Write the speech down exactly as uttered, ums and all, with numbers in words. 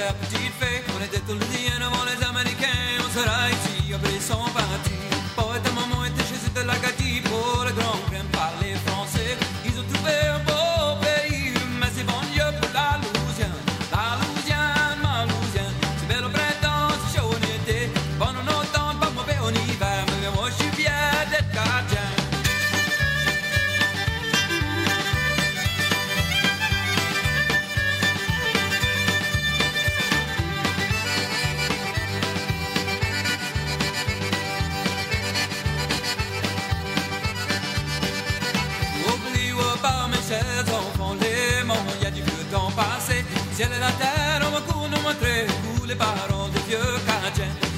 la petite fée. On était au Louisiane avant les Américains. On sera ici après ils sont partis. Poète à maman était chez eux de l'Acadie. Pour le grand crème parler français. Ils ont trouvé un beau pays. Mais c'est bon Dieu pour la Louisiane. La Louisiane, ma Louisiane. C'est belle au printemps, c'est chaud en été. Bon en automne, pas mauvais en hiver. Mais moi je suis fier d'être gardien. Chers enfants, les moments, il y a du vieux temps passé. Ciel et la terre, on va nous montrer tous les parents des vieux Canadiens.